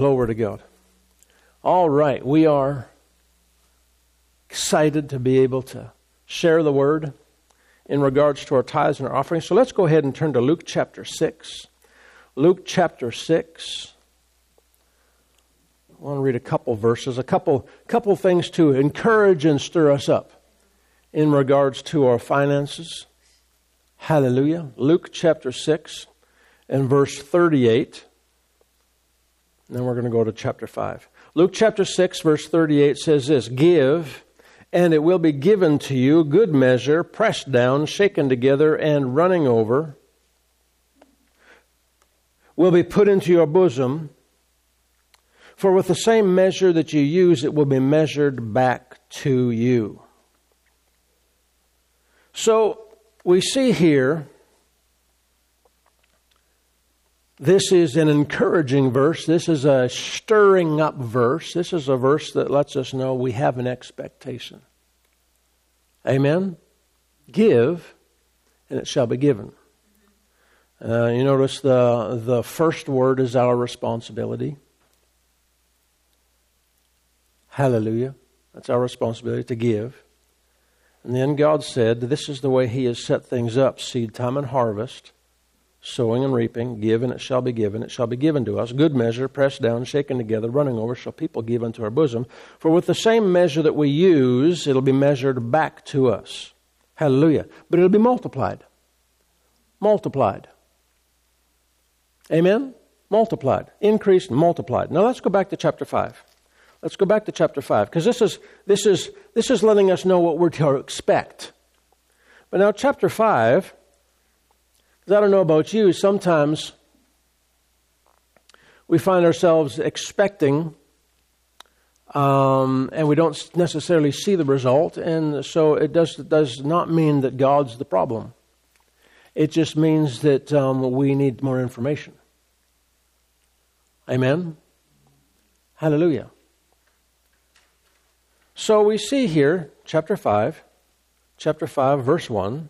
Glory to God. All right, we are excited to be able to share the word in regards to our tithes and our offerings. So let's go ahead and turn to Luke chapter 6. Luke chapter 6. I want to read a couple verses, a couple things to encourage and stir us up in regards to our finances. Hallelujah. Luke chapter 6 and verse 38. And then we're going to go to chapter 5. Luke chapter 6 verse 38 says this, "Give, and it will be given to you, good measure, pressed down, shaken together, and running over, will be put into your bosom. For with the same measure that you use, it will be measured back to you." So we see here, this is an encouraging verse. This is a stirring up verse. This is a verse that lets us know we have an expectation. Amen? Give, and it shall be given. You notice the first word is our responsibility. Hallelujah. That's our responsibility to give. And then God said, this is the way He has set things up, seed time and harvest, sowing and reaping, give and it shall be given. It shall be given to us. Good measure, pressed down, shaken together, running over, shall people give unto our bosom. For with the same measure that we use, it'll be measured back to us. Hallelujah. But it'll be multiplied. Multiplied. Amen? Multiplied. Increased and multiplied. Now let's go back to chapter 5. Let's go back to chapter 5, because this is letting us know what we're to expect. But now chapter 5, because I don't know about you, sometimes we find ourselves expecting, and we don't necessarily see the result, and so it does not mean that God's the problem. It just means that we need more information. Amen? Hallelujah. So we see here, chapter 5, verse 1.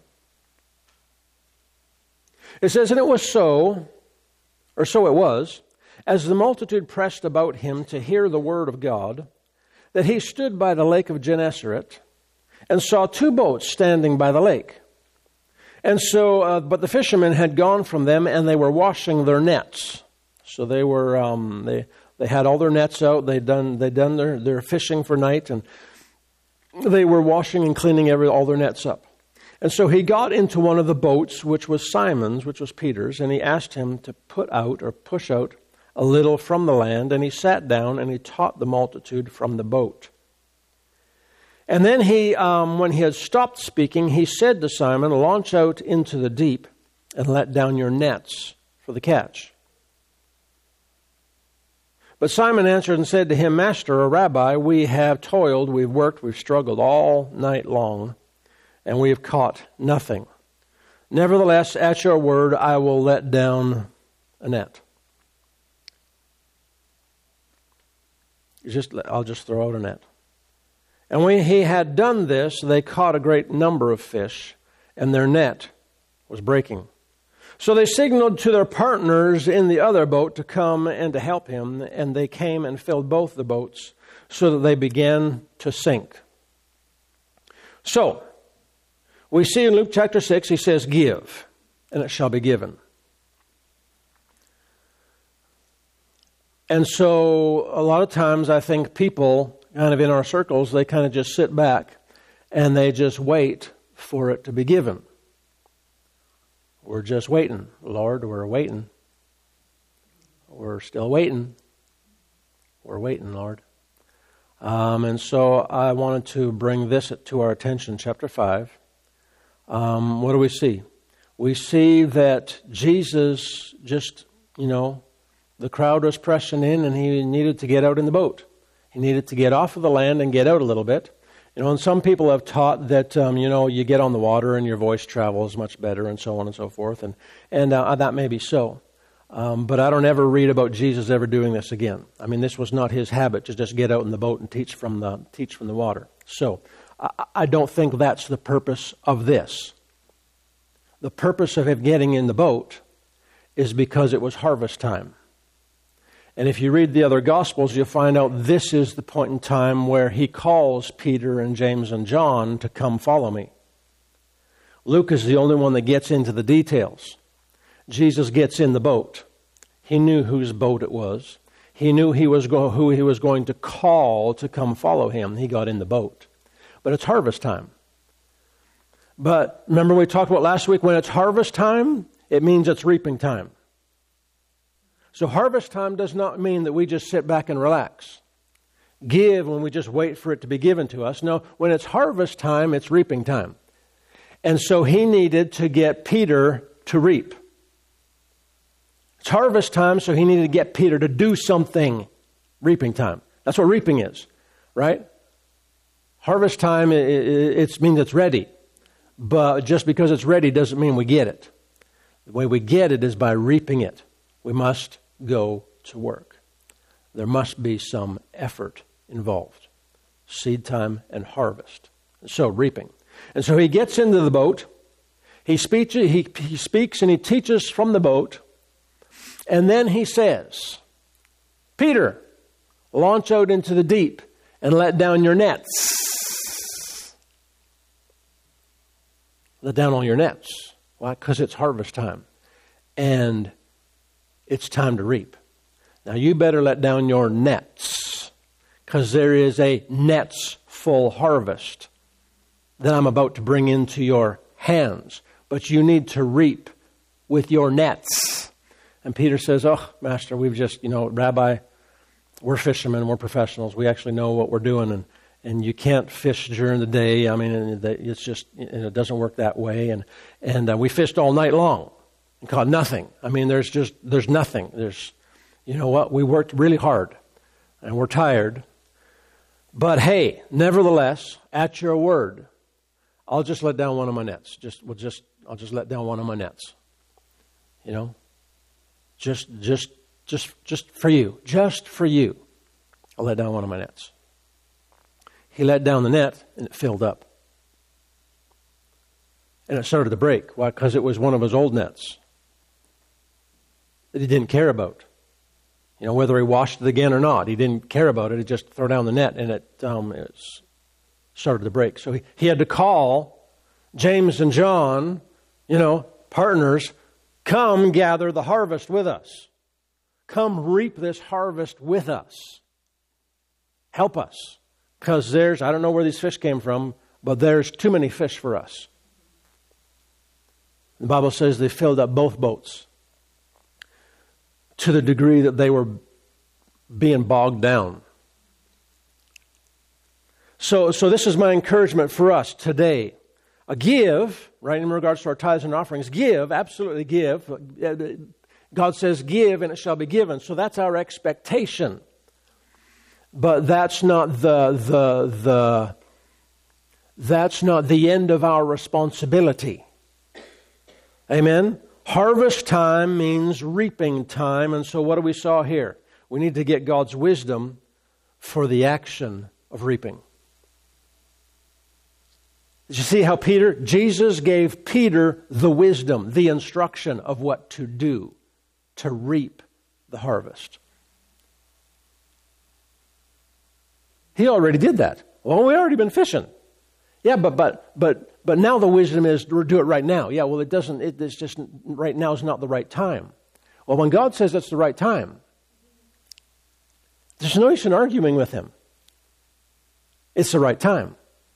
It says, "And it was so it was, as the multitude pressed about him to hear the word of God, that he stood by the lake of Gennesaret, and saw two boats standing by the lake. And so, but the fishermen had gone from them, and they were washing their nets." So they were, they had all their nets out. They'd done their fishing for night, and they were washing and cleaning all their nets up. And so he got into one of the boats, which was Simon's, which was Peter's, and he asked him to push out a little from the land, and he sat down and he taught the multitude from the boat. And then he, when he had stopped speaking, he said to Simon, "Launch out into the deep and let down your nets for the catch." But Simon answered and said to him, "Master, or Rabbi, we have toiled, we've worked, we've struggled all night long, and we have caught nothing. Nevertheless, at your word, I will let down a net." I'll just throw out a net. And when he had done this, they caught a great number of fish, and their net was breaking. So they signaled to their partners in the other boat to come and to help him, and they came and filled both the boats so that they began to sink. So, we see in Luke chapter 6, he says, "Give, and it shall be given." And so, a lot of times I think people, kind of in our circles, they kind of just sit back and they just wait for it to be given. We're just waiting. Lord, we're waiting. We're still waiting. We're waiting, Lord. And so I wanted to bring this to our attention, chapter 5. What do we see? We see that Jesus just, the crowd was pressing in and he needed to get out in the boat. He needed to get off of the land and get out a little bit. And some people have taught that, you get on the water and your voice travels much better and so on and so forth. And that may be so. But I don't ever read about Jesus ever doing this again. I mean, this was not his habit to just get out in the boat and teach from the water. So I don't think that's the purpose of this. The purpose of him getting in the boat is because it was harvest time. And if you read the other Gospels, you'll find out this is the point in time where he calls Peter and James and John to come follow me. Luke is the only one that gets into the details. Jesus gets in the boat. He knew whose boat it was. He knew who he was going to call to come follow him. He got in the boat. But it's harvest time. But remember we talked about last week, when it's harvest time, it means it's reaping time. So harvest time does not mean that we just sit back and relax. Give when we just wait for it to be given to us. No, when it's harvest time, it's reaping time. And so he needed to get Peter to reap. It's harvest time, so he needed to get Peter to do something. Reaping time. That's what reaping is, right? Harvest time, it means it's ready. But just because it's ready doesn't mean we get it. The way we get it is by reaping it. We must go to work. There must be some effort involved. Seed time and harvest. So reaping. And so he gets into the boat. He speaks and he teaches from the boat. And then he says, Peter, launch out into the deep and let down your nets. Let down all your nets. Why? Because it's harvest time. And it's time to reap. Now you better let down your nets, because there is a nets full harvest that I'm about to bring into your hands. But you need to reap with your nets. And Peter says, oh, Master, we've just, Rabbi, we're fishermen, we're professionals. We actually know what we're doing. And you can't fish during the day. I mean, it's just, it doesn't work that way. And we fished all night long and caught nothing. I mean, there's nothing. You know what? We worked really hard and we're tired. But hey, nevertheless, at your word, I'll just let down one of my nets. I'll just let down one of my nets. Just for you. Just for you. I'll let down one of my nets. He let down the net and it filled up. And it started to break. Why? Because it was one of his old nets that he didn't care about. Whether he washed it again or not, he didn't care about it. He just threw down the net and it started to break. So he had to call James and John, partners, come gather the harvest with us. Come reap this harvest with us. Help us. Because I don't know where these fish came from, but there's too many fish for us. The Bible says they filled up both boats to the degree that they were being bogged down. So this is my encouragement for us today. Give, right, in regards to our tithes and offerings, give, absolutely give. God says give and it shall be given. So that's our expectation. But that's not the end of our responsibility. Amen? Harvest time means reaping time. And so what do we saw here? We need to get God's wisdom for the action of reaping. Did you see how Jesus gave Peter the wisdom, the instruction of what to do to reap the harvest? He already did that. Well, we already been fishing. Yeah, but now the wisdom is to do it right now. Yeah, well, it's just right now is not the right time. Well, when God says it's the right time, there's no use in arguing with him. It's the right time.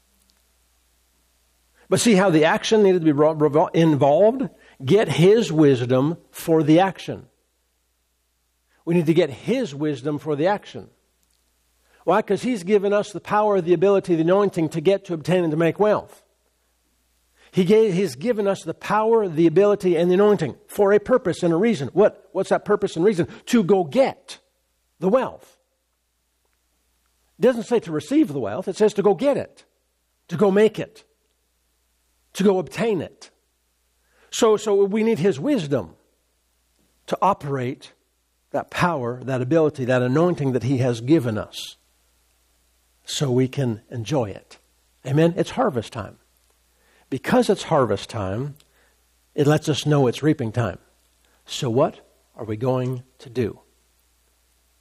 But see how the action needed to be involved? Get his wisdom for the action. We need to get his wisdom for the action. Why? Because he's given us the power, the ability, the anointing to get, to obtain, and to make wealth. He's given us the power, the ability, and the anointing for a purpose and a reason. What's that purpose and reason? To go get the wealth. It doesn't say to receive the wealth. It says to go get it, to go make it, to go obtain it. So we need his wisdom to operate that power, that ability, that anointing that he has given us so we can enjoy it. Amen? It's harvest time. Because it's harvest time, it lets us know it's reaping time. So what are we going to do?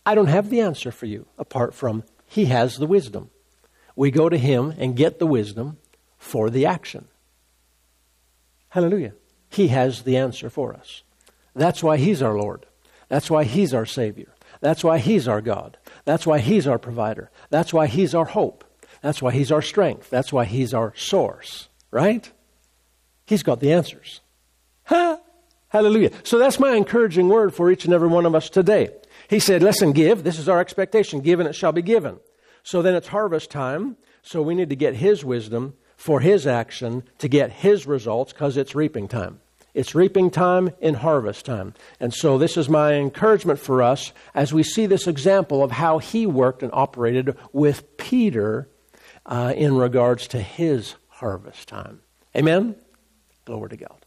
I don't have the answer for you apart from He has the wisdom. We go to Him and get the wisdom for the action. Hallelujah. He has the answer for us. That's why He's our Lord. That's why He's our Savior. That's why He's our God. That's why He's our provider. That's why He's our hope. That's why He's our strength. That's why He's our source. Right? He's got the answers. Ha! Hallelujah. So that's my encouraging word for each and every one of us today. He said, listen, give. This is our expectation. Give and it shall be given. So then it's harvest time. So we need to get His wisdom for His action to get His results because it's reaping time. It's reaping time in harvest time. And so this is my encouragement for us as we see this example of how He worked and operated with Peter in regards to his harvest time. Amen? Glory to God.